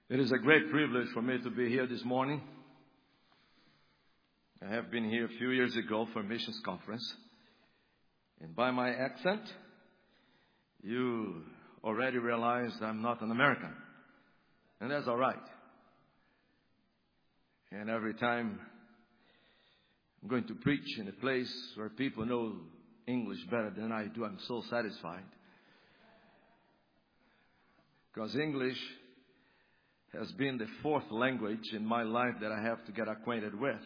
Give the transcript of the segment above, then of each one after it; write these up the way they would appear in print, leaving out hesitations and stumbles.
It is a great privilege for me to be here this morning. I have been here a few years ago for a missions conference. And by my accent, you already realized I'm not an American. And that's all right. And every time I'm going to preach in a place where people know English better than I do, I'm so satisfied. Because English has been the fourth language in my life that I have to get acquainted with.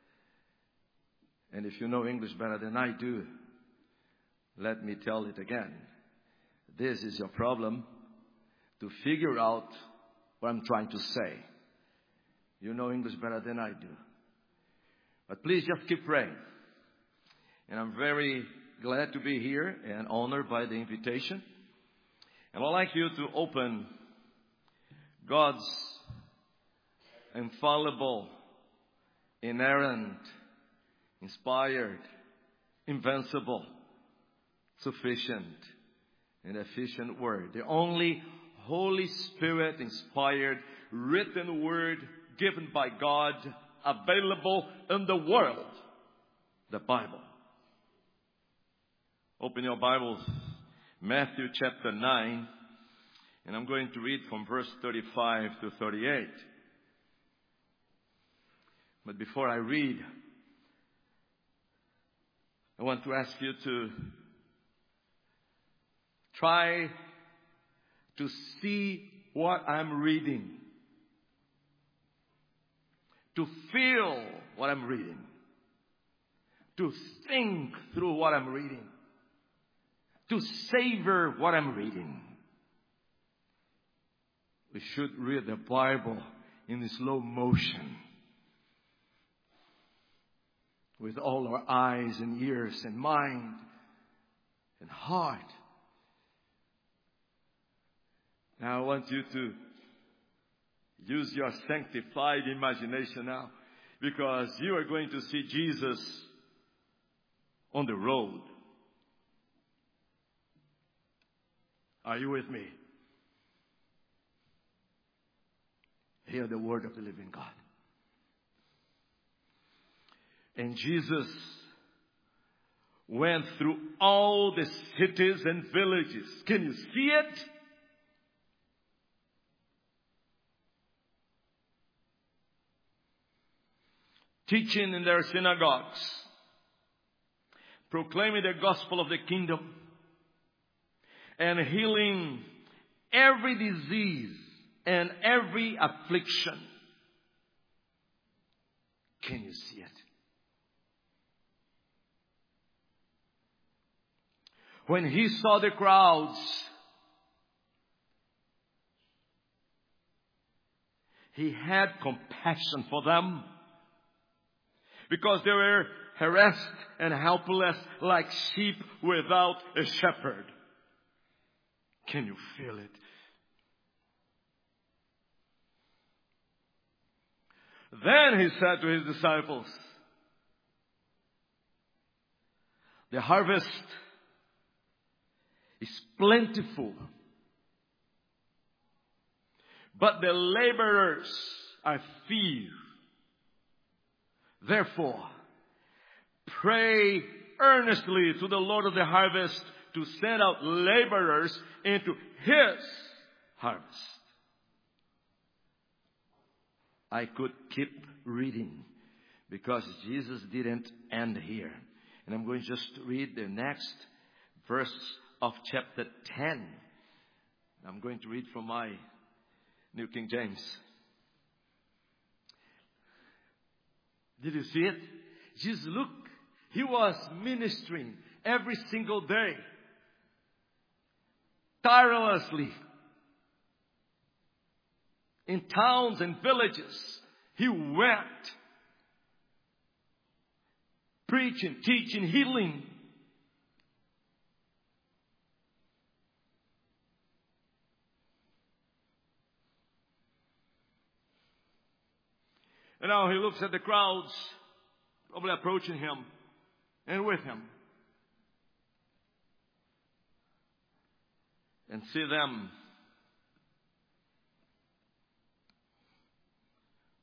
And if you know English better than I do, let me tell it again. This is your problem, to figure out what I'm trying to say. You know English better than I do. But please just keep praying. And I'm very glad to be here and honored by the invitation. And I'd like you to open God's infallible, inerrant, inspired, invincible, sufficient, and efficient Word. The only Holy Spirit inspired written Word given by God, available in the world, the Bible. Open your Bibles, Matthew chapter 9, and I'm going to read from verse 35 to 38. But before I read, I want to ask you to try to see what I'm reading, to feel what I'm reading, to think through what I'm reading, to savor what I'm reading. We should read the Bible in slow motion, with all our eyes and ears and mind and heart. Now I want you to use your sanctified imagination now, because you are going to see Jesus on the road. Are you with me? Hear the word of the living God. And Jesus went through all the cities and villages. Can you see it? Teaching in their synagogues, proclaiming the gospel of the kingdom, and healing every disease and every affliction. Can you see it? When he saw the crowds, he had compassion for them, because they were harassed and helpless like sheep without a shepherd. Can you feel it? Then he said to his disciples, the harvest is plentiful, but the laborers are few. Therefore, pray earnestly to the Lord of the harvest to send out laborers into His harvest. I could keep reading, because Jesus didn't end here. And I'm going to just read the next verse of chapter 10. I'm going to read from my New King James. Did you see it? Jesus, look, he was ministering every single day, tirelessly, in towns and villages. He went, preaching, teaching, healing. And now he looks at the crowds, probably approaching him and with him, and see them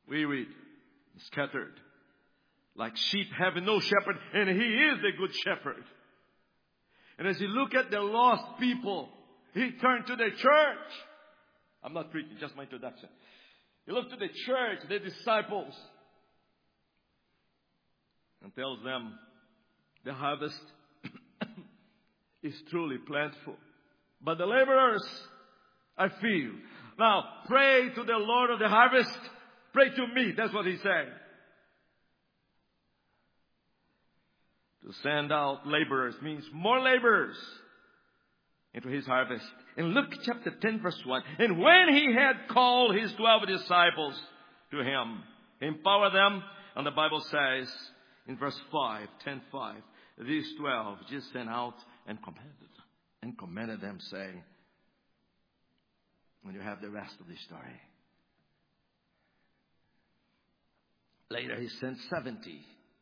We read, scattered, like sheep having no shepherd, and He is the good shepherd. And as you look at the lost people, He turned to the church. I'm not preaching, just my introduction. He looked to the church, the disciples, and tells them, the harvest is truly plentiful, but the laborers are few. Now, pray to the Lord of the harvest. Pray to me. That's what He said. To send out laborers means more laborers into His harvest. In Luke chapter 10 verse 1, and when He had called His 12 disciples to Him, He empowered them, and the Bible says in verse 5, 10:5, these 12 just sent out and commanded them, saying, when you have the rest of the story. Later He sent 70.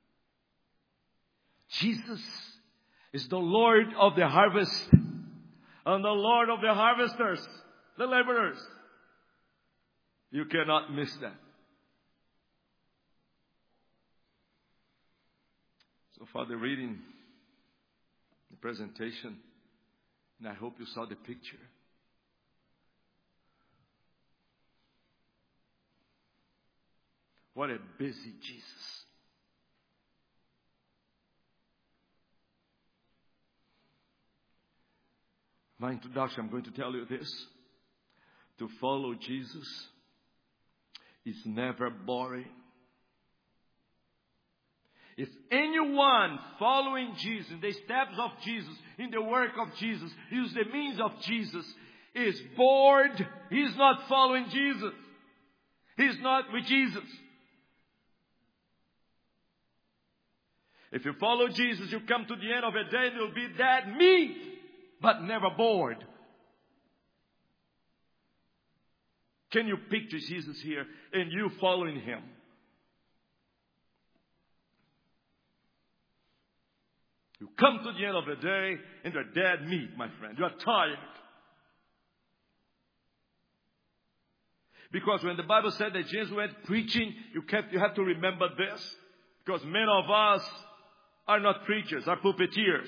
Jesus is the Lord of the harvest and the Lord of the harvesters, the laborers. You cannot miss that. So far the reading, the presentation, and I hope you saw the picture. What a busy Jesus. My introduction, I'm going to tell you this. To follow Jesus is never boring. If anyone following Jesus, in the steps of Jesus, in the work of Jesus, use the means of Jesus, is bored, he's not following Jesus. He's not with Jesus. If you follow Jesus, you come to the end of the day and you'll be dead meat, but never bored. Can you picture Jesus here and you following Him? You come to the end of the day and you're dead meat, my friend. You're tired. Because when the Bible said that Jesus went preaching, you have to remember this. Because many of us are not preachers, are pulpiteers.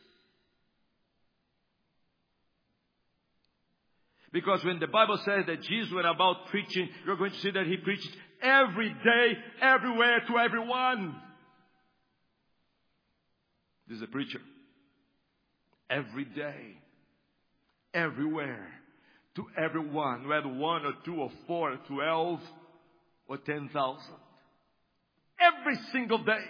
Because when the Bible says that Jesus went about preaching, you're going to see that He preached every day, everywhere, to everyone. This is a preacher. Every day, everywhere, to everyone, whether 1 or 2 or 4 or 12 or 10,000. Every single day.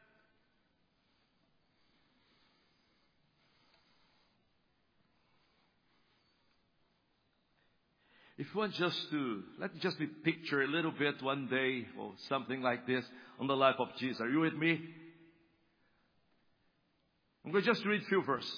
If you want let me just picture a little bit one day or something like this on the life of Jesus. Are you with me? I'm going to just read a few verses.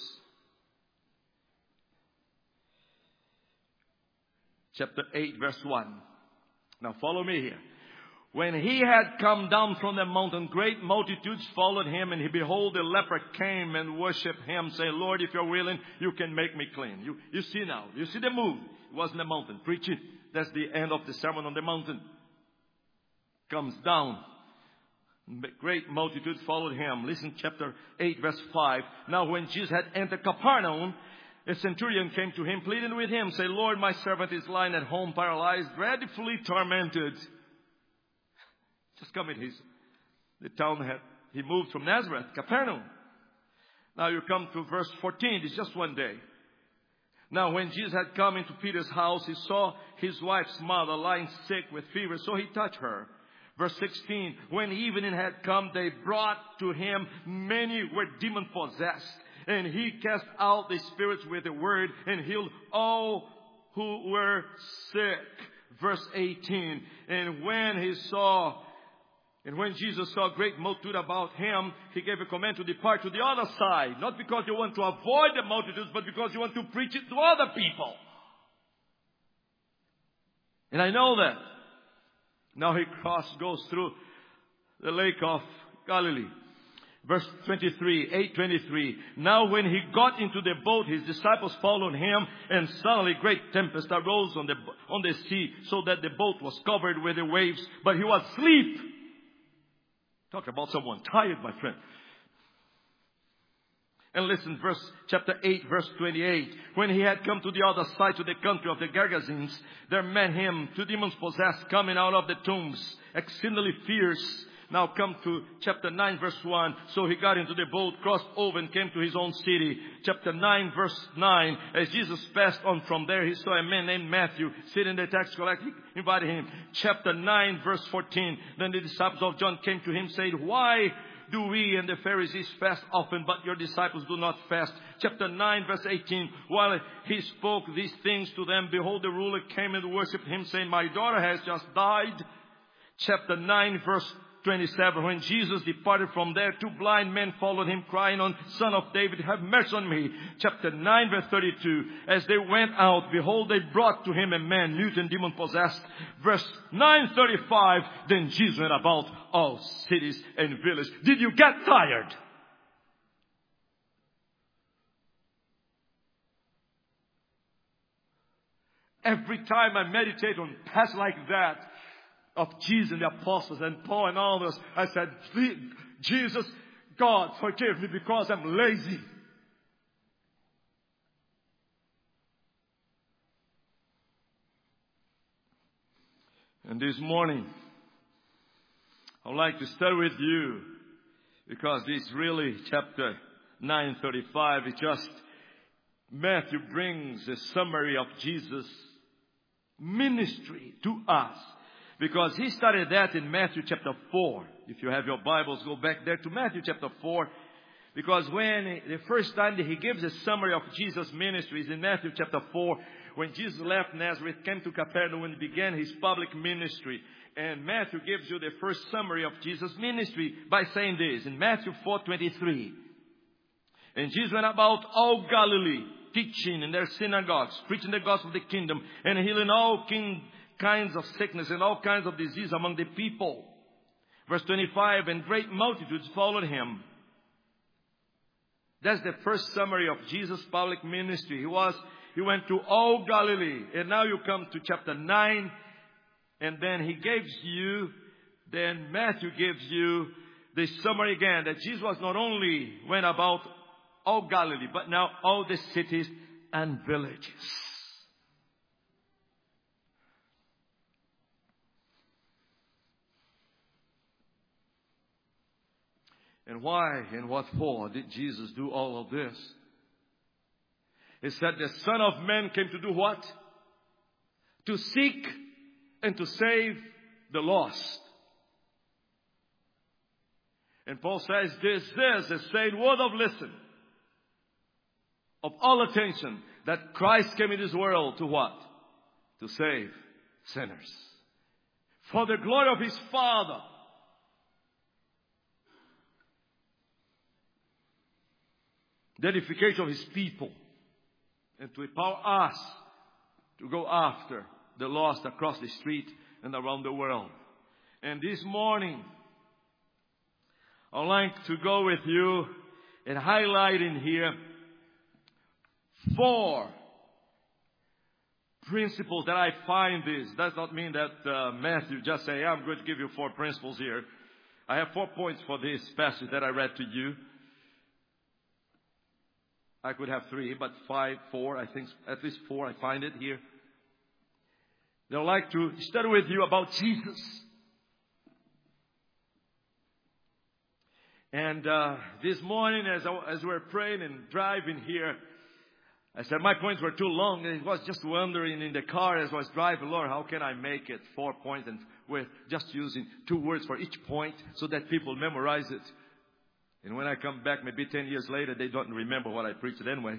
Chapter 8, verse 1. Now follow me here. When He had come down from the mountain, great multitudes followed Him, and behold, a leper came and worshipped Him, saying, Lord, if you're willing, you can make me clean. You see now. You see the move. It was in the mountain. Preaching. That's the end of the Sermon on the Mountain. Comes down. Great multitudes followed Him. Listen, chapter 8, verse 5. Now when Jesus had entered Capernaum, a centurion came to Him, pleading with Him, saying, Lord, my servant is lying at home, paralyzed, dreadfully tormented. Just come in the town he moved from Nazareth, Capernaum. Now you come to verse 14. It's just one day. Now when Jesus had come into Peter's house, He saw his wife's mother lying sick with fever, so He touched her. Verse 16, when evening had come, they brought to Him many were demon-possessed, and He cast out the spirits with a word and healed all who were sick. Verse 18, and when Jesus saw a great multitude about Him, He gave a command to depart to the other side. Not because you want to avoid the multitudes, but because you want to preach it to other people. And I know that. Now He goes through the lake of Galilee. Verse 23, 8:23. Now when he got into the boat, his disciples followed him, and suddenly great tempest arose on the sea, so that the boat was covered with the waves, but he was asleep. Talk about someone tired, my friend. And listen, chapter 8, verse 28. When he had come to the other side, to the country of the Gergesenes, there met him 2 demons possessed, coming out of the tombs, exceedingly fierce. Now come to chapter 9, verse 1. So he got into the boat, crossed over, and came to his own city. Chapter 9, verse 9. As Jesus passed on from there, he saw a man named Matthew sitting in the tax collector. He invited him. Chapter 9, verse 14. Then the disciples of John came to him, saying, "Why do we and the Pharisees fast often, but your disciples do not fast?" Chapter 9, verse 18. While he spoke these things to them, behold, the ruler came and worshipped him, saying, "My daughter has just died." Chapter 9, verse 27. When Jesus departed from there, 2 blind men followed him, crying on, "Son of David, have mercy on me." Chapter 9, verse 32. As they went out, behold, they brought to him a man mute and demon possessed. Verse 9:35. Then Jesus went about all cities and villages. Did you get tired? Every time I meditate on passages like that, of Jesus and the apostles and Paul and all those, I said, "Jesus, God, forgive me because I'm lazy." And this morning, I would like to start with you, because this really chapter 9:35 is just Matthew brings a summary of Jesus' ministry to us. Because he started that in Matthew chapter 4. If you have your Bibles, go back there to Matthew chapter 4. Because when the first time that he gives a summary of Jesus' ministry is in Matthew chapter 4. When Jesus left Nazareth, came to Capernaum and began his public ministry. And Matthew gives you the first summary of Jesus' ministry by saying this in Matthew 4:23. And Jesus went about all Galilee, teaching in their synagogues, preaching the gospel of the kingdom, and healing all kinds of sickness and all kinds of disease among the people. Verse 25, and great multitudes followed him. That's the first summary of Jesus' public ministry. He went to all Galilee. And now you come to chapter 9. And then Matthew gives you the summary again. That Jesus was not only went about all Galilee, but now all the cities and villages. And why and what for did Jesus do all of this? He said the Son of Man came to do what? To seek and to save the lost. And Paul says this is a straight word of listen, of all attention, that Christ came in this world to what? To save sinners. For the glory of His Father. The edification of His people. And to empower us to go after the lost across the street and around the world. And this morning, I'd like to go with you and highlight in here 4 principles that I find this. Does not mean that Matthew just say, I'm going to give you 4 principles here. I have 4 points for this passage that I read to you. I could have 3, but 4, I think at least 4, I find it here. I'd like to study with you about Jesus. And this morning as we were praying and driving here, I said my points were too long. And I was just wondering in the car as I was driving, Lord, how can I make it 4 points? And we're just using 2 words for each point so that people memorize it. And when I come back, maybe 10 years later, they don't remember what I preached anyway.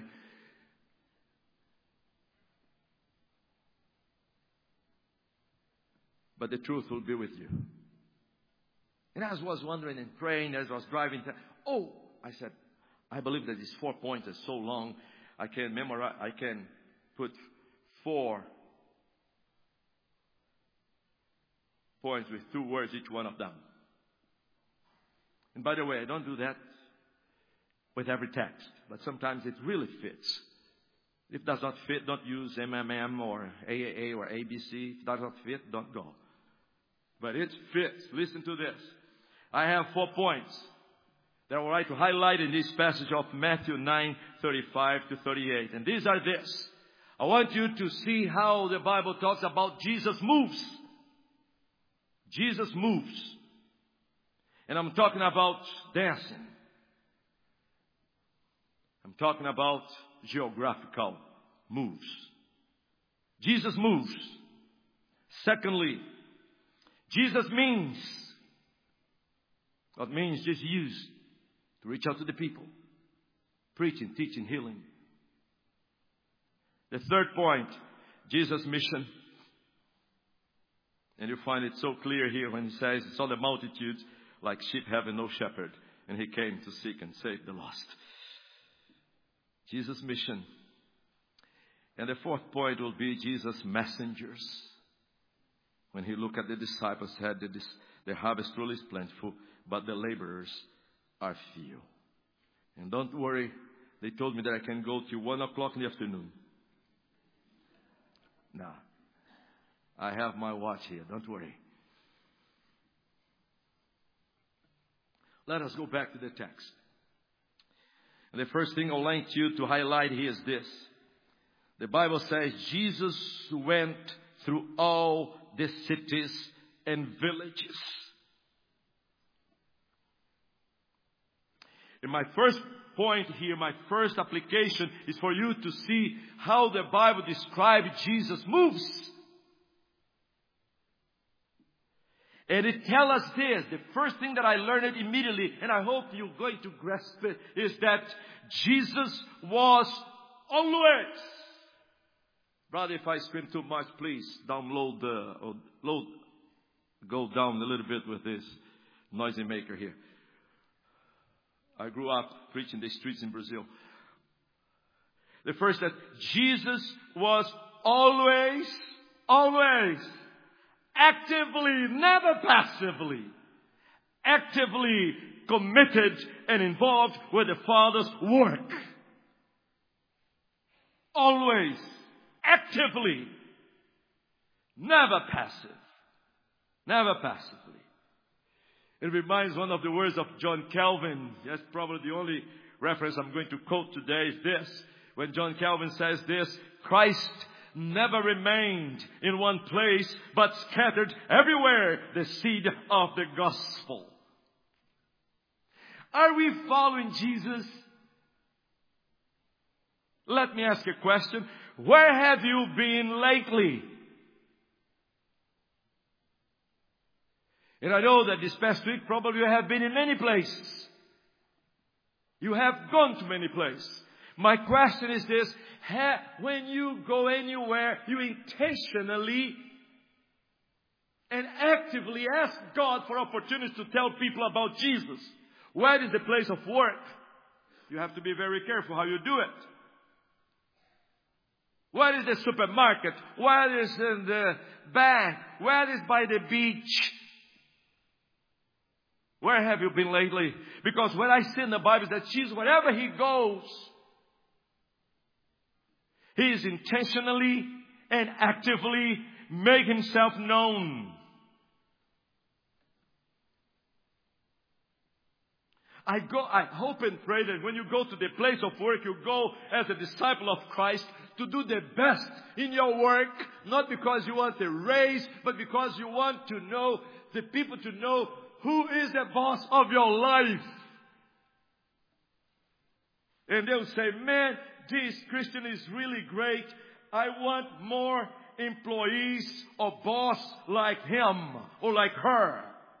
But the truth will be with you. And as I was wondering and praying, as I was driving, I said, I believe that these 4 points are so long, I can memorize, I can put 4 points with 2 words, each one of them. And by the way, I don't do that with every text. But sometimes it really fits. If it does not fit, don't use MMM or AAA or ABC. If it does not fit, don't go. But it fits. Listen to this. I have 4 points that I would like to highlight in this passage of Matthew 9:35 to 38. And these are this. I want you to see how the Bible talks about Jesus moves. Jesus moves. And I'm talking about dancing. I'm talking about geographical moves. Jesus moves. Secondly, Jesus means. What means just used to reach out to the people. Preaching, teaching, healing. The third point, Jesus' mission. And you find it so clear here when he says, he saw the multitudes like sheep having no shepherd. And he came to seek and save the lost. Jesus' mission. And the fourth point will be Jesus' messengers. When he looked at the disciples, said, the harvest truly is plentiful, but the laborers are few. And don't worry, they told me that I can go till 1 o'clock in the afternoon. No. I have my watch here. Don't worry. Let us go back to the text. And the first thing I'd like you to highlight here is this. The Bible says Jesus went through all the cities and villages. And my first point here, my first application is for you to see how the Bible describes Jesus' moves. And it tells us this. The first thing that I learned immediately, and I hope you're going to grasp it, is that Jesus was always. Brother, if I scream too much, please go down a little bit with this noisy maker here. I grew up preaching the streets in Brazil. The first that Jesus was always, actively, never passively, actively committed and involved with the Father's work. Always, actively, never passive, never passively. It reminds one of the words of John Calvin. That's probably the only reference I'm going to quote today is this. When John Calvin says this, Christ never remained in one place, but scattered everywhere the seed of the gospel. Are we following Jesus? Let me ask you a question. Where have you been lately? And I know that this past week probably you have been in many places. You have gone to many places. My question is this. When you go anywhere, you intentionally and actively ask God for opportunities to tell people about Jesus. Where is the place of work? You have to be very careful how you do it. Where is the supermarket? Where is the bank? Where is by the beach? Where have you been lately? Because when I see in the Bible that Jesus, wherever He goes, He is intentionally and actively making Himself known. I hope and pray that when you go to the place of work, you go as a disciple of Christ to do the best in your work, not because you want a raise, but because you want to know the people to know who is the boss of your life. And they'll say, man, this Christian is really great. I want more employees or boss like him or like her.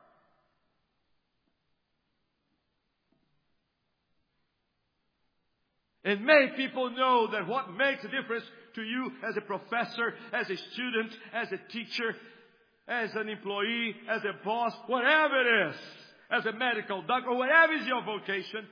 And many people know that what makes a difference to you as a professor, as a student, as a teacher, as an employee, as a boss, whatever it is, as a medical doctor, whatever is your vocation,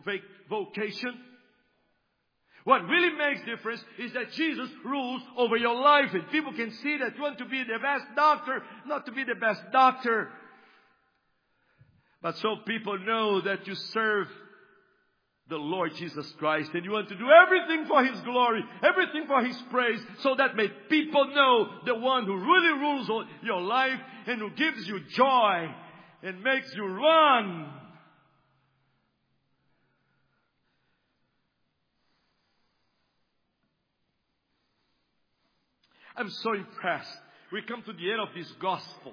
what really makes difference is that Jesus rules over your life. And people can see that you want to be the best doctor, not to be the best doctor. But so people know that you serve the Lord Jesus Christ, and you want to do everything for His glory, everything for His praise, so that may people know the one who really rules your life and who gives you joy and makes you run. I'm so impressed. We come to the end of this gospel.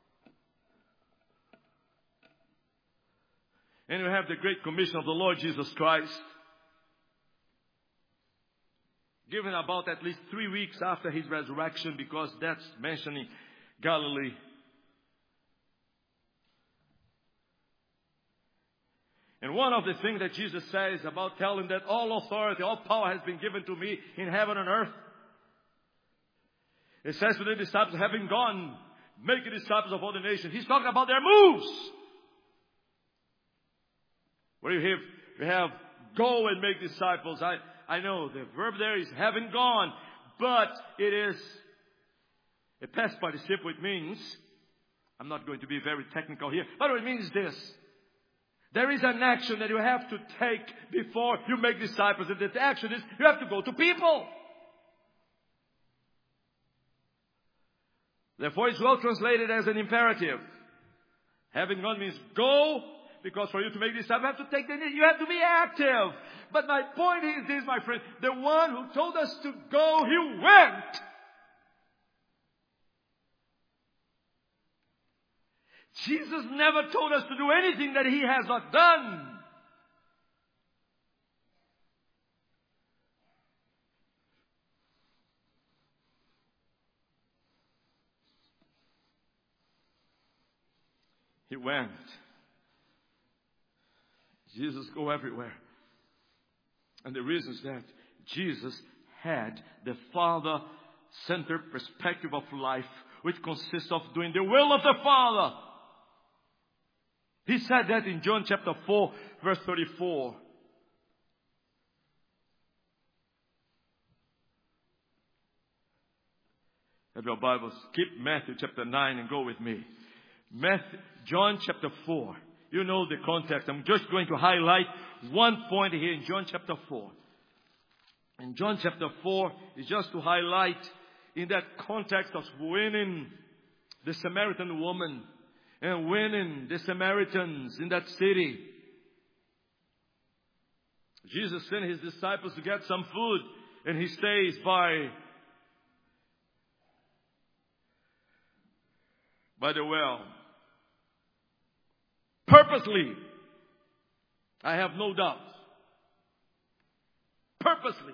And we have the Great Commission of the Lord Jesus Christ, given about at least 3 weeks after His resurrection, because that's mentioning Galilee. And one of the things that Jesus says about telling that all authority, all power has been given to me in heaven and earth. It says to the disciples, having gone, make disciples of all the nations. He's talking about their moves. Where you have go and make disciples. I know the verb there is having gone, but it is a past participle. It means, I'm not going to be very technical here, but it means this. There is an action that you have to take before you make disciples. And that action is you have to go to people. Therefore, it's well translated as an imperative. Having gone means go, because for you to make disciples, you have to take the initiative. You have to be active. But my point is this, my friend. The one who told us to go, He went. Jesus never told us to do anything that He has not done. He went. Jesus go everywhere. And the reason is that Jesus had the Father-centered perspective of life, which consists of doing the will of the Father. He said that in John chapter 4, verse 34. Have your Bibles. Keep Matthew chapter 9 and go with me. John chapter 4. You know the context. I'm just going to highlight one point here in John chapter 4. In John chapter 4 is just to highlight in that context of winning the Samaritan woman and winning the Samaritans in that city. Jesus sent His disciples to get some food, and He stays by the well. Purposely. I have no doubt. Purposely.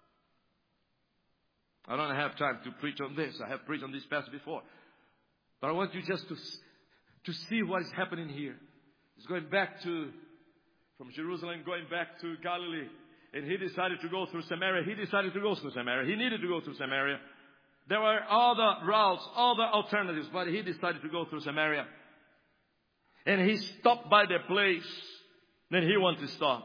I don't have time to preach on this. I have preached on this passage before. But I want you just to see what is happening here. He's going back from Jerusalem, going back to Galilee. And He decided to go through Samaria. He decided to go through Samaria. He needed to go through Samaria. There were other routes, other alternatives, but He decided to go through Samaria. And He stopped by the place that He wanted to stop.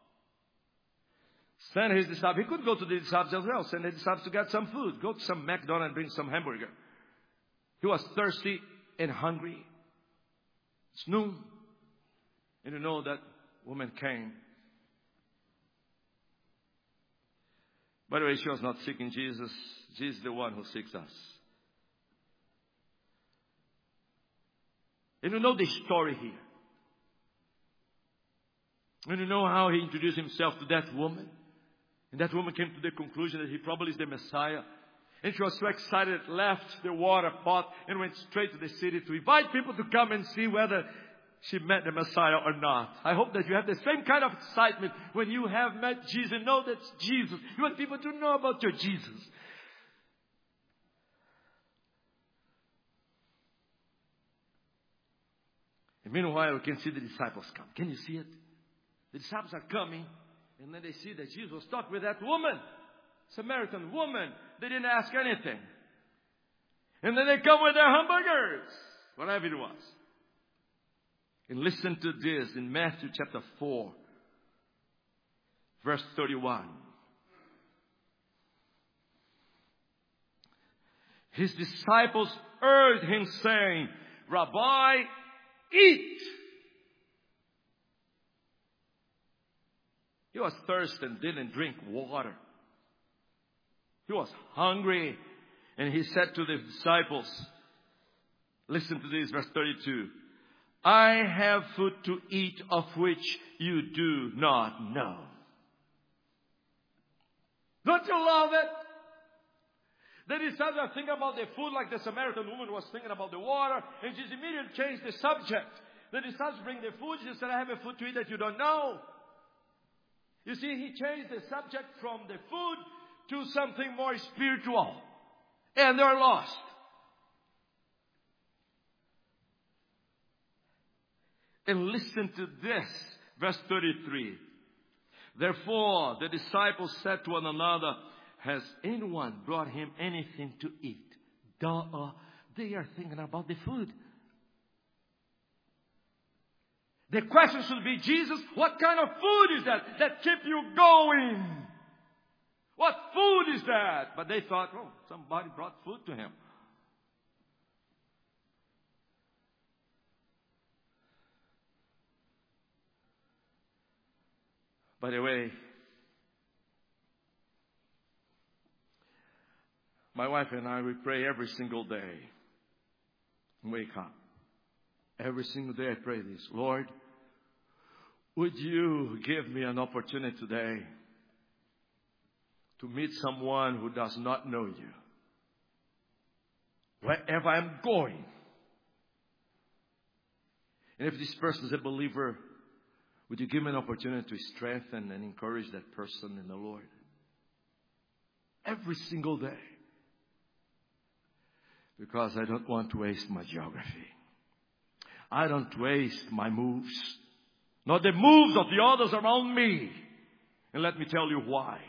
Send His disciples. He could go to the disciples as well. Send the disciples to get some food. Go to some McDonald's and bring some hamburger. He was thirsty and hungry. It's noon. And you know that woman came. By the way, she was not seeking Jesus. Jesus is the one who seeks us. And you know the story here. And you know how He introduced Himself to that woman. And that woman came to the conclusion that He probably is the Messiah. And she was so excited, left the water pot and went straight to the city to invite people to come and see whether she met the Messiah or not. I hope that you have the same kind of excitement when you have met Jesus and know that's Jesus. You want people to know about your Jesus. And meanwhile, you can see the disciples come. Can you see it? The disciples are coming, and then they see that Jesus was talking with that woman, Samaritan woman. They didn't ask anything. And then they come with their hamburgers, whatever it was. And listen to this in Matthew chapter 4, verse 31. His disciples urged Him, saying, Rabbi, eat. He was thirsty and didn't drink water. He was hungry. And He said to the disciples, listen to this, verse 32. I have food to eat of which you do not know. Don't you love it? The disciples are thinking about the food like the Samaritan woman was thinking about the water. And Jesus immediately changed the subject. The disciples bring the food. Jesus said, I have a food to eat that you don't know. You see, He changed the subject from the food to something more spiritual. And they're lost. And listen to this, verse 33. Therefore, the disciples said to one another, has anyone brought Him anything to eat? They are thinking about the food. The question should be, Jesus, what kind of food is that keep you going? What food is that? But they thought, oh, somebody brought food to Him. By the way, my wife and I, we pray every single day. Wake up. Every single day I pray this. Lord, would you give me an opportunity today to meet someone who does not know you? Wherever I'm going. And if this person is a believer, would you give me an opportunity to strengthen and encourage that person in the Lord? Every single day. Because I don't want to waste my geography. I don't waste my moves. Not the moves of the others around me. And let me tell you why.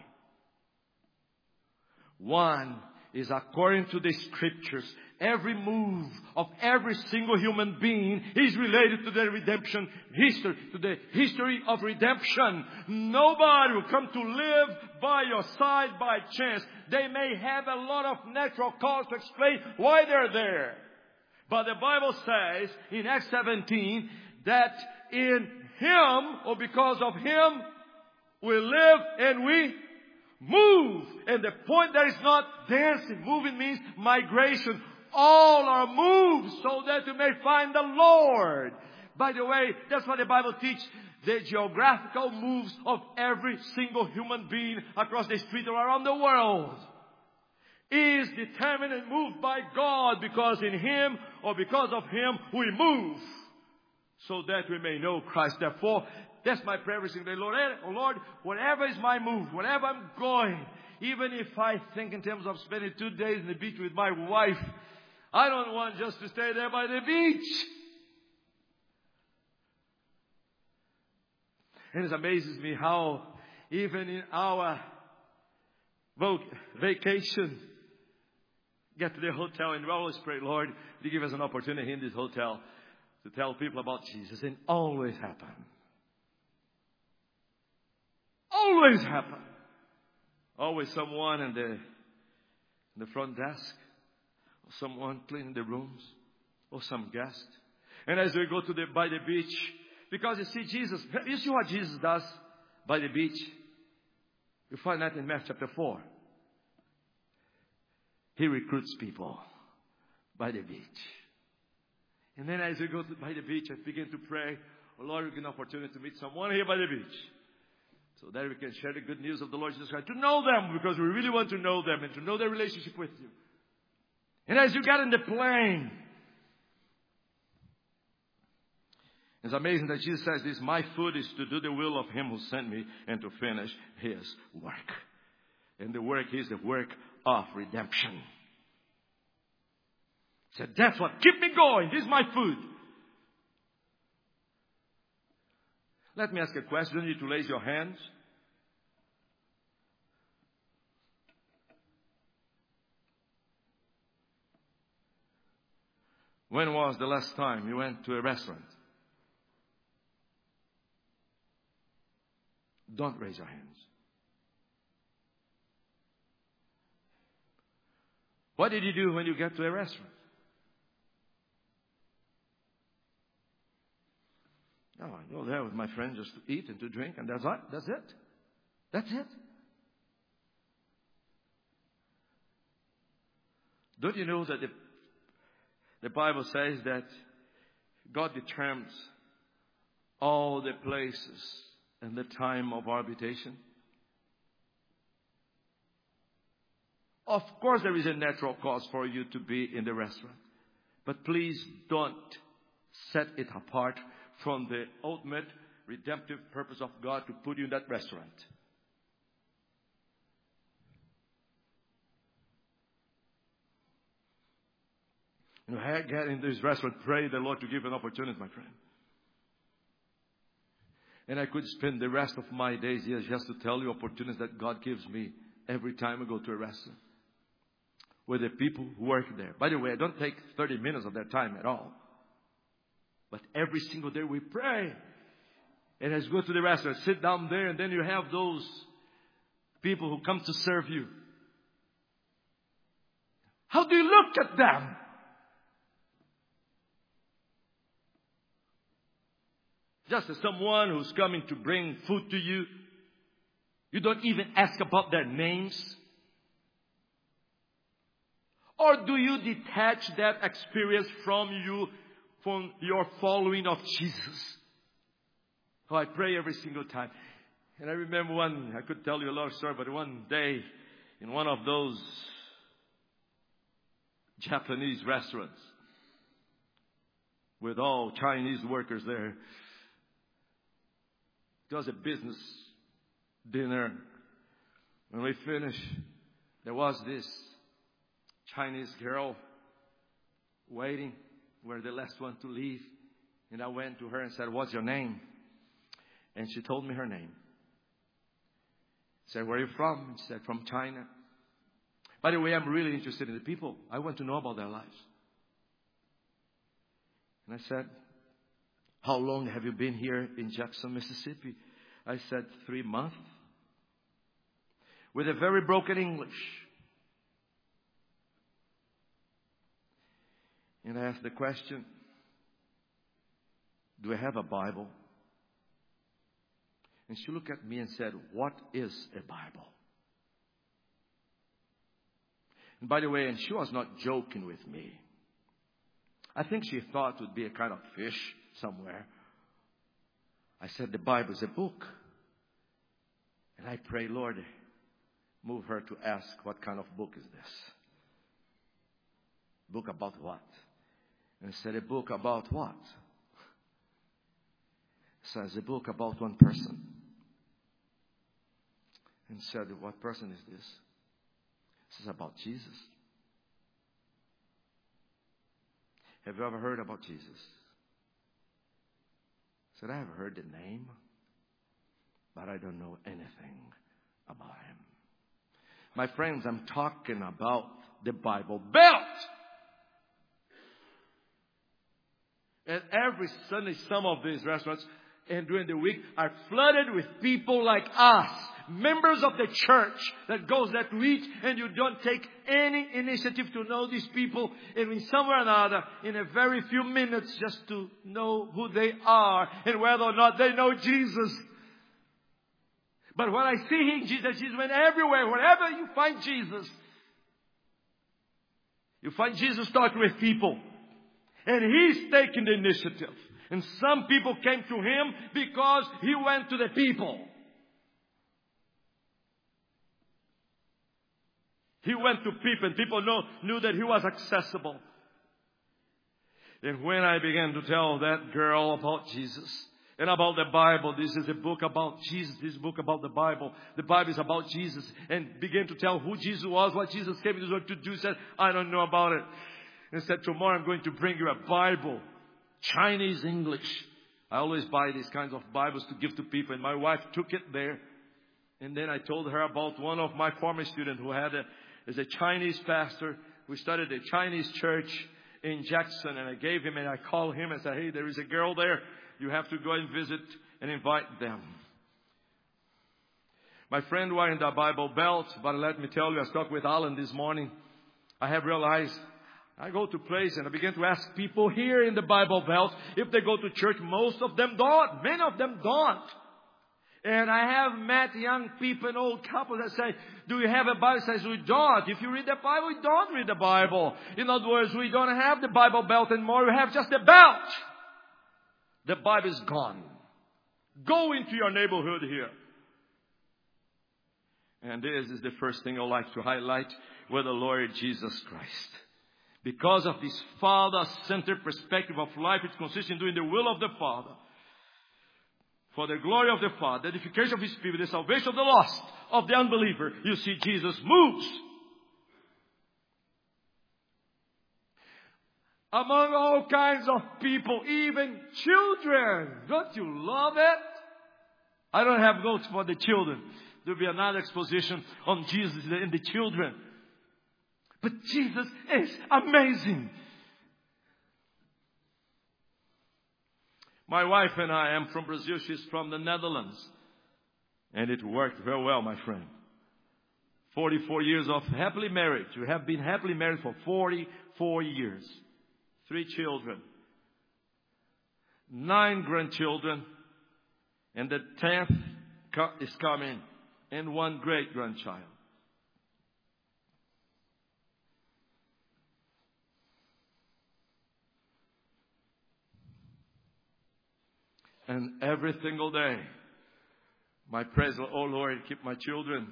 One is according to the Scriptures, every move of every single human being is related to the redemption history, to the history of redemption. Nobody will come to live by your side by chance. They may have a lot of natural cause to explain why they're there. But the Bible says in Acts 17 that in Him, or because of Him, we live and we move. And the point there is not dancing. Moving means migration. All are moved so that we may find the Lord. By the way, that's what the Bible teaches. The geographical moves of every single human being across the street or around the world is determined and moved by God, because in Him or because of Him we move so that we may know Christ. Therefore, that's my prayer every single day. Lord, whatever is my move, wherever I'm going, even if I think in terms of spending 2 days in the beach with my wife, I don't want just to stay there by the beach. And it amazes me how even in our vacation, get to the hotel and we always pray, Lord, you give us an opportunity in this hotel to tell people about Jesus. And always happen. Always happen. Always someone in the front desk. Or someone cleaning the rooms. Or some guest. And as we go by the beach, because you see Jesus, you see what Jesus does by the beach? You find that in Matthew chapter 4. He recruits people by the beach. And then as we go by the beach, I begin to pray, oh Lord, we get an opportunity to meet someone here by the beach. So that we can share the good news of the Lord Jesus Christ. To know them, because we really want to know them and to know their relationship with you. And as you get in the plane, it's amazing that Jesus says this, my food is to do the will of Him who sent me and to finish His work. And the work is the work of redemption. So that's what keep me going. This is my food. Let me ask a question. You need to raise your hands. When was the last time you went to a restaurant? Don't raise your hands. What did you do when you get to a restaurant? Oh, I go there with my friends just to eat and to drink, and that's it. That's it. Don't you know that the Bible says that God determines all the places and the time of our habitation? Of course there is a natural cause for you to be in the restaurant. But please don't set it apart from the ultimate redemptive purpose of God to put you in that restaurant. You know, I get in this restaurant, pray the Lord to give an opportunity, my friend. And I could spend the rest of my days here just to tell you opportunities that God gives me every time I go to a restaurant. With the people who work there. By the way, I don't take 30 minutes of their time at all. But every single day we pray. And as you go to the restaurant, sit down there, and then you have those people who come to serve you. How do you look at them? Just as someone who's coming to bring food to you. You don't even ask about their names. Or do you detach that experience from your following of Jesus? Oh, I pray every single time. And I remember I could tell you a lot of stories, but one day in one of those Japanese restaurants with all Chinese workers there, it was a business dinner. When we finished, there was this Chinese girl waiting. We're the last one to leave. And I went to her and said, "What's your name?" And she told me her name. I said, "Where are you from?" She said, "From China." By the way, I'm really interested in the people. I want to know about their lives. And I said, "How long have you been here in Jackson, Mississippi?" I said, 3 months. With a very broken English. And I asked the question, "Do I have a Bible?" And she looked at me and said, "What is a Bible?" And by the way, and she was not joking with me. I think she thought it would be a kind of fish somewhere. I said, "The Bible is a book." And I pray, Lord, move her to ask, what kind of book is this? Book about what? And I said, "A book about what?" Says, "A book about one person." And said, "What person is this?" It says, "About Jesus." "Have you ever heard about Jesus?" I said, "I have heard the name, but I don't know anything about him." My friends, I'm talking about the Bible Belt. And every Sunday, some of these restaurants and during the week are flooded with people like us, members of the church that goes there to eat, and you don't take any initiative to know these people, and in some way or another, in a very few minutes, just to know who they are and whether or not they know Jesus. But when I see him, Jesus went everywhere. Wherever you find Jesus, you find Jesus talking with people. And he's taking the initiative. And some people came to him because he went to the people. He went to people, and people knew that he was accessible. And when I began to tell that girl about Jesus and about the Bible, this is a book about Jesus, this book about the Bible is about Jesus, and began to tell who Jesus was, what Jesus came to this world to do, said, "I don't know about it." And said, "Tomorrow I'm going to bring you a Bible, Chinese English." I always buy these kinds of Bibles to give to people, and my wife took it there. And then I told her about one of my former students who is a Chinese pastor who started a Chinese church in Jackson. And I gave him, and I called him and said, "Hey, there is a girl there. You have to go and visit and invite them." My friend, we're in the Bible Belt, but let me tell you, I talked with Alan this morning. I have realized I go to places and I begin to ask people here in the Bible Belt if they go to church. Most of them don't. Many of them don't. And I have met young people and old couples that say, do you have a Bible? Says, we don't. If you read the Bible, we don't read the Bible. In other words, we don't have the Bible belt anymore. We have just the belt. The Bible is gone. Go into your neighborhood here. And this is the first thing I'd like to highlight with the Lord Jesus Christ. Because of this Father-centered perspective of life, which consists in doing the will of the Father. For the glory of the Father, the edification of His people, the salvation of the lost, of the unbeliever, you see Jesus moves. Among all kinds of people, even children. Don't you love it? I don't have notes for the children. There will be another exposition on Jesus and the children. But Jesus is amazing. My wife and I am from Brazil. She's from the Netherlands. And it worked very well, my friend. 44 years of happily married. You have been happily married for 44 years. 3 children. 9 grandchildren. And the 10th is coming. And 1 great-grandchild. And every single day, my prayer is, oh Lord, keep my children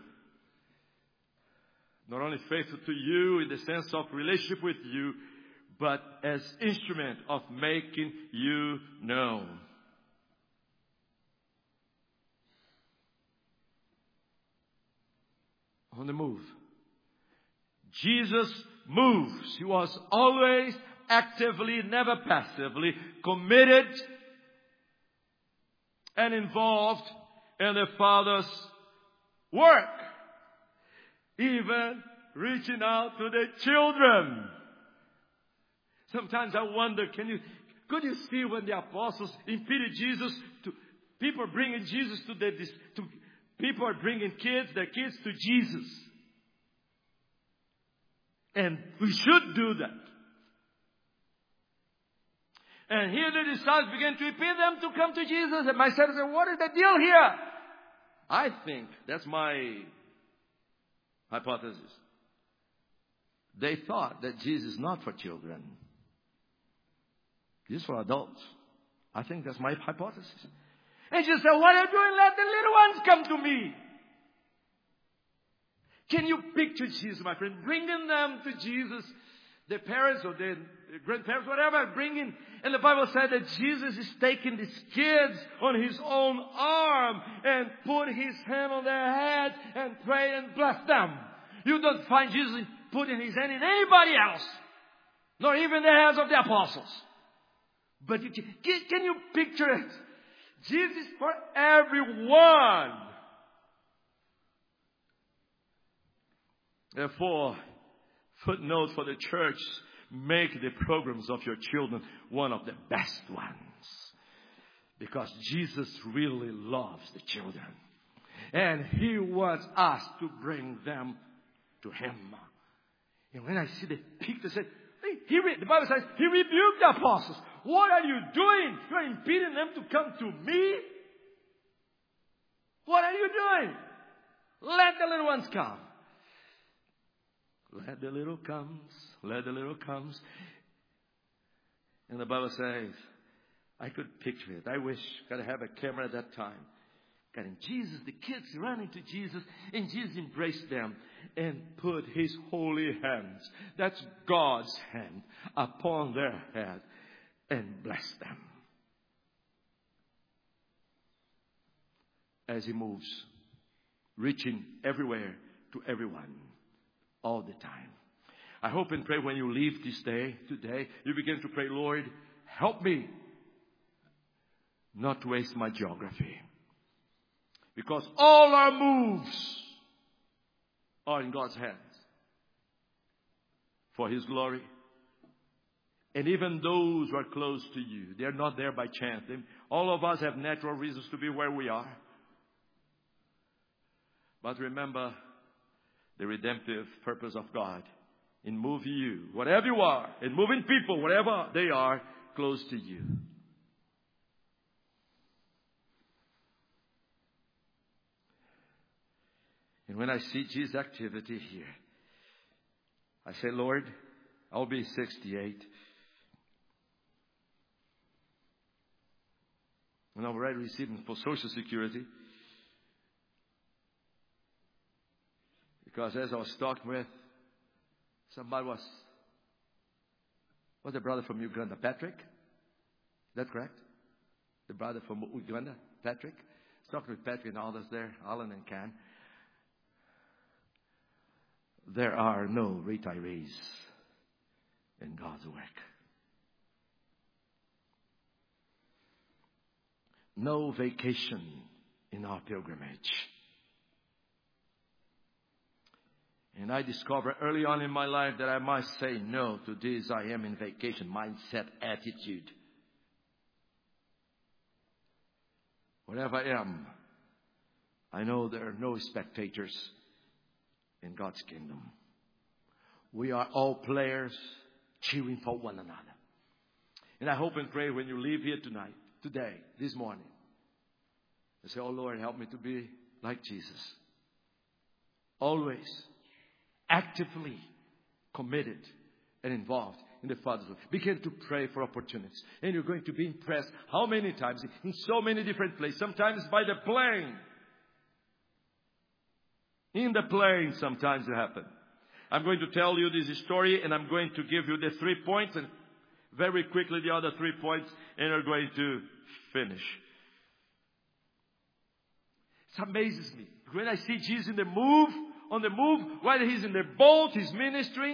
not only faithful to you in the sense of relationship with you, but as instrument of making you known. On the move. Jesus moves. He was always actively, never passively, committed and involved in the Father's work. Even reaching out to the children. Sometimes I wonder, could you see when the apostles impeded Jesus to, people are bringing Jesus people are bringing their kids to Jesus. And we should do that. And here the disciples began to impede them to come to Jesus. And my son said, what is the deal here? I think, that's my hypothesis. They thought that Jesus is not for children. This is for adults. I think that's my hypothesis. And Jesus said, what are you doing? Let the little ones come to me. Can you picture Jesus, my friend, bringing them to Jesus? The parents or the grandparents, whatever, bringing. And the Bible said that Jesus is taking these kids on His own arm and put His hand on their head and pray and bless them. You don't find Jesus putting His hand in anybody else. Nor even the hands of the apostles. But can you picture it? Jesus is for everyone. Therefore, footnote for the church, make the programs of your children one of the best ones. Because Jesus really loves the children. And He wants us to bring them to Him. And when I see the picture, I said, the Bible says, He rebuked the apostles. What are you doing? You are impeding them to come to me? What are you doing? Let the little ones come. Let the little comes. Let the little comes. And the Bible says, I could picture it. I wish I could have a camera at that time. And Jesus, the kids running to Jesus, and Jesus embraced them and put His holy hands, that's God's hand, upon their head and blessed them. As He moves, reaching everywhere to everyone, all the time. I hope and pray when you leave this day, today, you begin to pray, Lord, help me not to waste my geography. Because all our moves are in God's hands. For His glory. And even those who are close to you, they're not there by chance. All of us have natural reasons to be where we are. But remember the redemptive purpose of God in moving you, whatever you are, in moving people, whatever they are, close to you. And when I see Jesus' activity here, I say, Lord, I'll be 68. And I'm already receiving for Social Security. Because as I was talking with, somebody was the brother from Uganda, Patrick? Is that correct? The brother from Uganda, Patrick? I was talking with Patrick and others there, Alan and Ken. There are no retirees in God's work. No vacation in our pilgrimage. And I discovered early on in my life that I must say no to this I am in vacation mindset attitude. Wherever I am, I know there are no spectators in God's kingdom. We are all players cheering for one another. And I hope and pray when you leave here tonight, today, this morning, you say, oh Lord, help me to be like Jesus. Always actively committed and involved in the Father's will. Begin to pray for opportunities. And you're going to be impressed how many times in so many different places. Sometimes by the plane. In the plane sometimes it happens. I'm going to tell you this story and I'm going to give you the 3 points and very quickly the other 3 points and we're going to finish. It amazes me. When I see Jesus on the move, whether he's in the boat, he's ministering,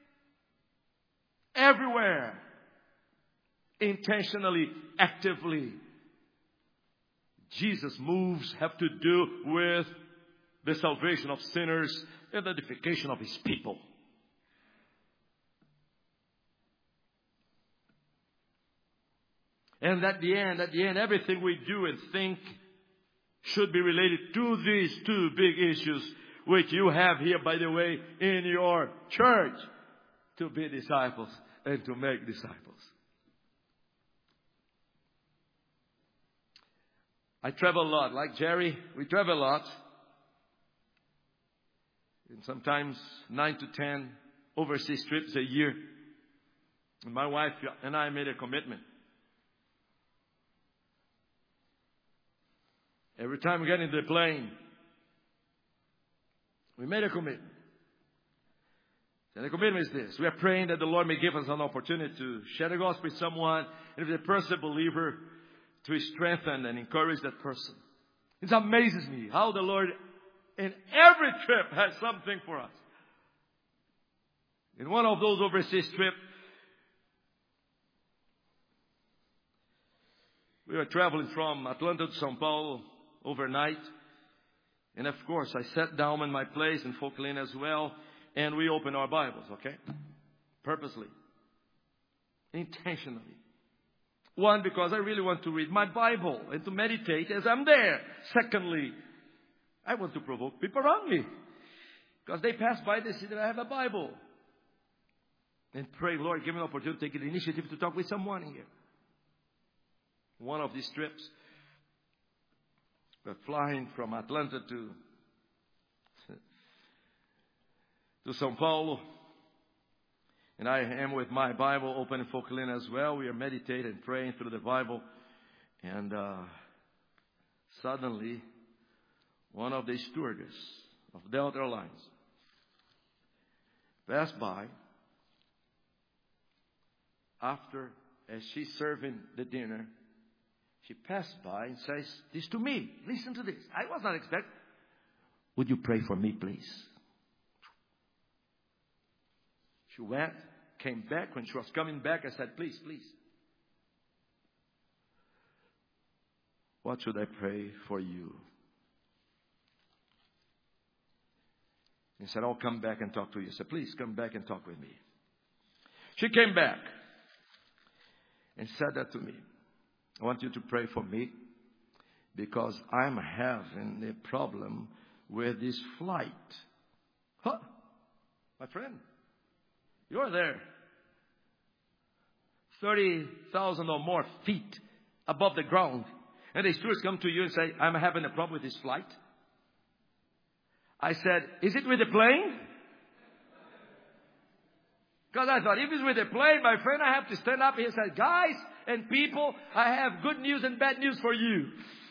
everywhere, intentionally, actively, Jesus' moves have to do with the salvation of sinners and the edification of his people. And at the end, everything we do and think should be related to these 2 big issues which you have here, by the way, in your church, to be disciples and to make disciples. I travel a lot. Like Jerry, we travel a lot. And sometimes 9 to 10 overseas trips a year. And my wife and I made a commitment. Every time we get in the plane, we made a commitment. And the commitment is this. We are praying that the Lord may give us an opportunity to share the gospel with someone. And if the person is a believer, to strengthen and encourage that person. It amazes me how the Lord in every trip has something for us. In one of those overseas trips, we were traveling from Atlanta to São Paulo overnight. And of course, I sat down in my place in Folklin as well. And we opened our Bibles, okay? Purposely. Intentionally. One, because I really want to read my Bible and to meditate as I'm there. Secondly, I want to provoke people around me. Because they pass by, they see that I have a Bible. And pray, Lord, give me an opportunity to take the initiative to talk with someone here. One of these trips, we're flying from Atlanta to São Paulo. And I am with my Bible open in Folklin as well. We are meditating, praying through the Bible. And suddenly, one of the stewardess of Delta Airlines passed by after, as she's serving the dinner, she passed by and says this to me. Listen to this. I was not expecting. Would you pray for me, please? She went, came back. When she was coming back, I said, please. What should I pray for you? He said, I'll come back and talk to you. I said, please come back and talk with me. She came back and said that to me. I want you to pray for me because I'm having a problem with this flight. Huh? My friend, you're there. 30,000 or more feet above the ground. And the stewards come to you and say, I'm having a problem with this flight. I said, is it with the plane? Because I thought, if it's with the plane, my friend, I have to stand up here and say, guys and people, I have good news and bad news for you.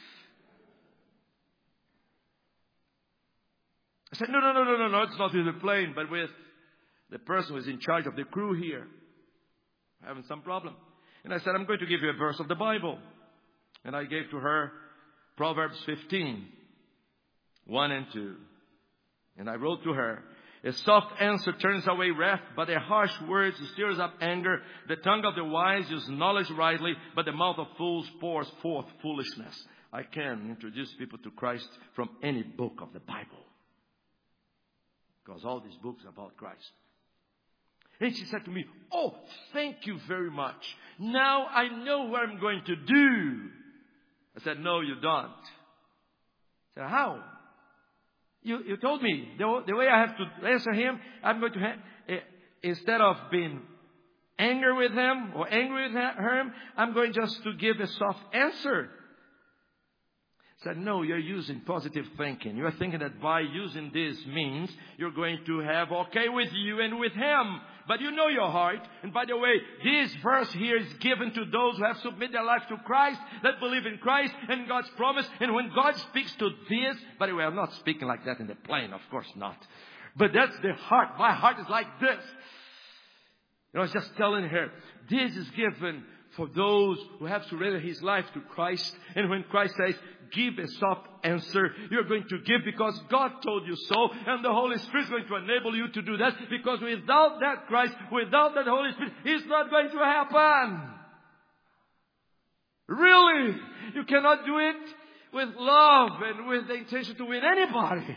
I said, no, it's not with the plane, but with the person who is in charge of the crew here. Having some problem. And I said, I'm going to give you a verse of the Bible. And I gave to her Proverbs 15, 1 and 2. And I wrote to her, a soft answer turns away wrath, but a harsh word stirs up anger. The tongue of the wise uses knowledge rightly, but the mouth of fools pours forth foolishness. I can introduce people to Christ from any book of the Bible. Because all these books are about Christ. And she said to me, oh, thank you very much. Now I know what I'm going to do. I said, no, you don't. I said, how? You told me the way I have to answer him, I'm going to instead of being angry with him or angry with her, I'm going just to give a soft answer. I said, no, you're using positive thinking. You're thinking that by using this means you're going to have okay with you and with him. But you know your heart. And by the way, this verse here is given to those who have submitted their life to Christ, that believe in Christ and God's promise. And when God speaks to this, by the way, I'm not speaking like that in the plane, of course not. But that's the heart. My heart is like this. I was just telling her, this is given for those who have surrendered his life to Christ. And when Christ says, give a soft answer, you're going to give because God told you so. And the Holy Spirit is going to enable you to do that. Because without that Christ, without that Holy Spirit, it's not going to happen. Really. You cannot do it with love and with the intention to win anybody.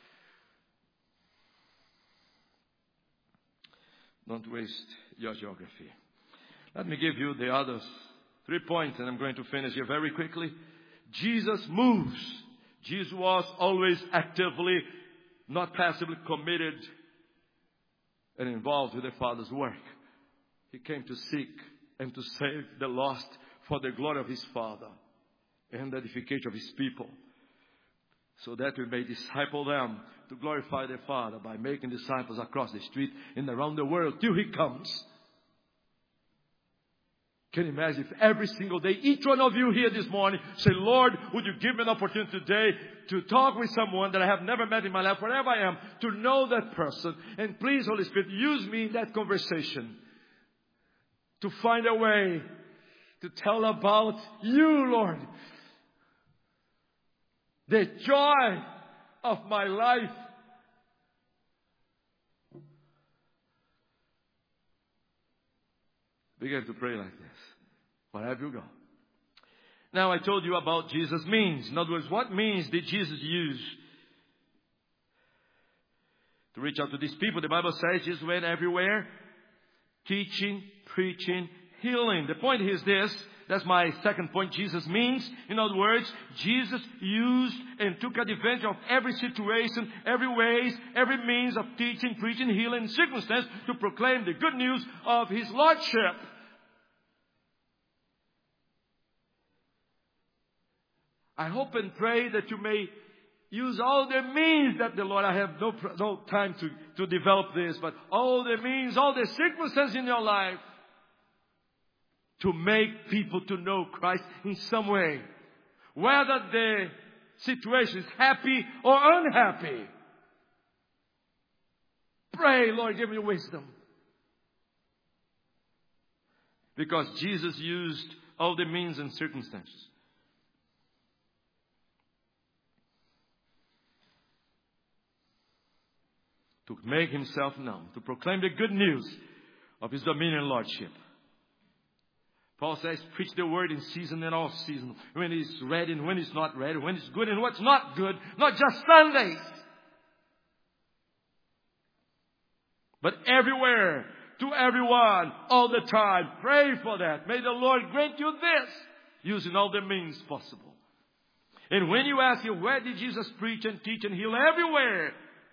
Don't waste your geography. Let me give you the other 3 points, and I'm going to finish here very quickly. Jesus moves. Jesus was always actively, not passively committed and involved with the Father's work. He came to seek and to save the lost for the glory of His Father and the edification of His people, so that we may disciple them to glorify their Father by making disciples across the street and around the world till He comes. Can you imagine if every single day, each one of you here this morning say, Lord, would you give me an opportunity today to talk with someone that I have never met in my life, wherever I am, to know that person. And please, Holy Spirit, use me in that conversation to find a way to tell about you, Lord. The joy of my life. Begin to pray like this. Wherever you go. Now I told you about Jesus' means. In other words, what means did Jesus use to reach out to these people? The Bible says Jesus went everywhere, teaching, preaching, healing. The point is this. That's my second point. Jesus means. In other words, Jesus used and took advantage of every situation, every ways, every means of teaching, preaching, healing, circumstance to proclaim the good news of His Lordship. I hope and pray that you may use all the means that the Lord, I have no time to develop this, but all the means, all the circumstances in your life to make people to know Christ in some way. Whether the situation is happy or unhappy. Pray, Lord, give me wisdom. Because Jesus used all the means and circumstances to make Himself known, to proclaim the good news of His dominion and lordship. Paul says, preach the word in season and all season. When it's ready and when it's not ready. When it's good and what's not good. Not just Sundays. But everywhere, to everyone, all the time. Pray for that. May the Lord grant you this. Using all the means possible. And when you ask Him, where did Jesus preach and teach and heal? Everywhere.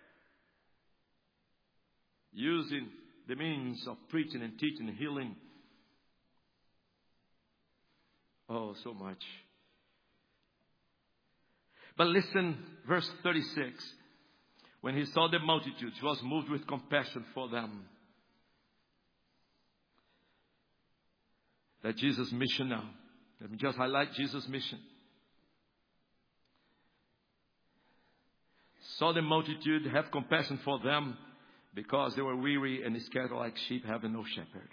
Using the means of preaching and teaching and healing. Oh, so much. But listen, verse 36. when he saw the multitudes, he was moved with compassion for them. That's Jesus' mission now. Let me just highlight Jesus' mission. Saw the multitude, have compassion for them, because they were weary and scattered like sheep, having no shepherd.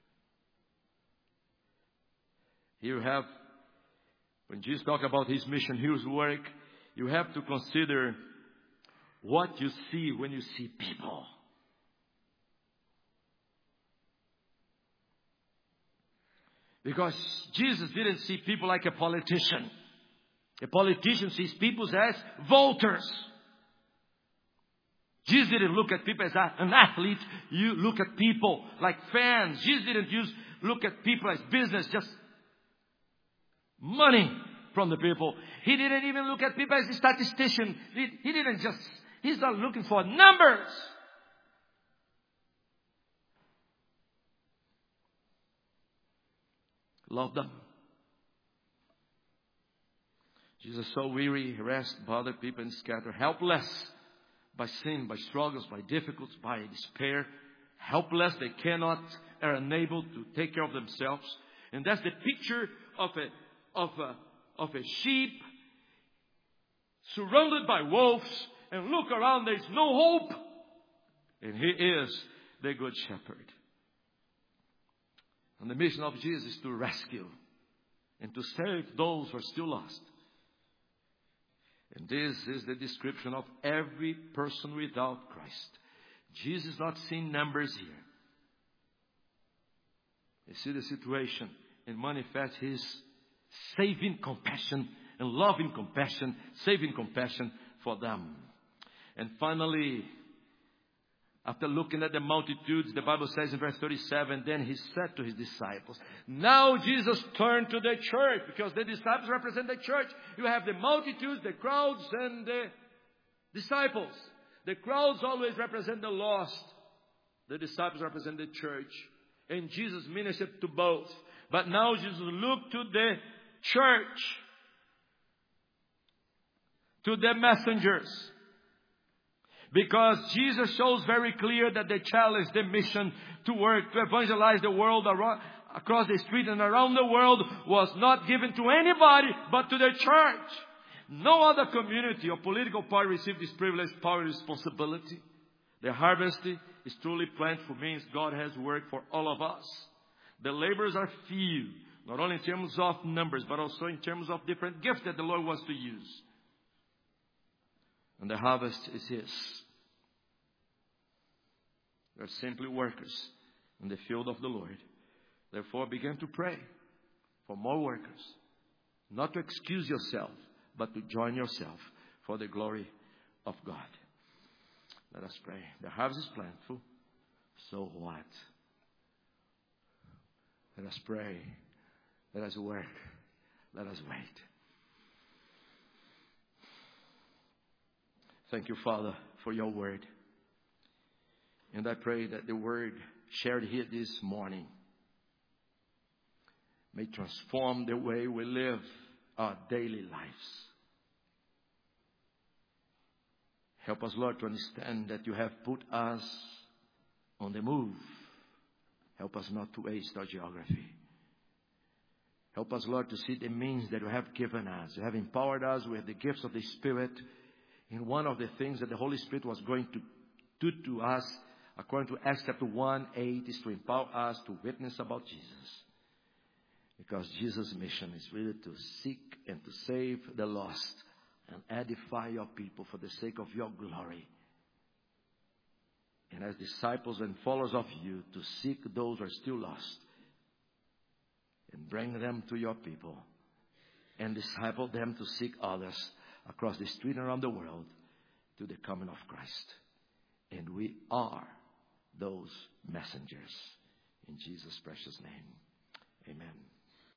Here you have, when Jesus talked about his mission, his work, you have to consider what you see when you see people. Because Jesus didn't see people like a politician. A politician sees people as voters. Jesus didn't look at people as an athlete. You look at people like fans. Jesus didn't look at people as business, just money from the people. He didn't even look at people as a statistician. He's not looking for numbers. Love them. Jesus so weary, harassed, bothered people and scattered, helpless by sin, by struggles, by difficulties, by despair. Helpless, they cannot, are unable to take care of themselves. And that's the picture of a sheep surrounded by wolves, and look around, there's no hope. And he is the good shepherd. And the mission of Jesus is to rescue and to save those who are still lost. And this is the description of every person without Christ. Jesus is not seeing numbers here. He sees the situation and manifests his saving compassion and loving compassion, saving compassion for them. And finally, after looking at the multitudes, the Bible says in verse 37, then he said to his disciples, now Jesus turned to the church, because the disciples represent the church. You have the multitudes, the crowds, and the disciples. The crowds always represent the lost. The disciples represent the church. And Jesus ministered to both. But now Jesus looked to the church, to the messengers. Because Jesus shows very clear that the challenge, the mission to work, to evangelize the world across the street and around the world was not given to anybody but to the church. No other community or political party received this privilege, power, and responsibility. The harvest is truly plentiful, means God has work for all of us. The laborers are few, not only in terms of numbers, but also in terms of different gifts that the Lord wants to use. And the harvest is His. We are simply workers in the field of the Lord. Therefore, begin to pray for more workers. Not to excuse yourself, but to join yourself for the glory of God. Let us pray. The harvest is plentiful. So what? Let us pray. Let us work. Let us wait. Thank you, Father, for your word. And I pray that the word shared here this morning may transform the way we live our daily lives. Help us, Lord, to understand that you have put us on the move. Help us not to waste our geography. Help us, Lord, to see the means that you have given us. You have empowered us with the gifts of the Spirit. And one of the things that the Holy Spirit was going to do to us, according to Acts chapter 1:8, is to empower us to witness about Jesus. Because Jesus' mission is really to seek and to save the lost and edify your people for the sake of your glory. And as disciples and followers of you, to seek those who are still lost and bring them to your people and disciple them to seek others across the street and around the world to the coming of Christ. And we are those messengers. In Jesus' precious name, amen.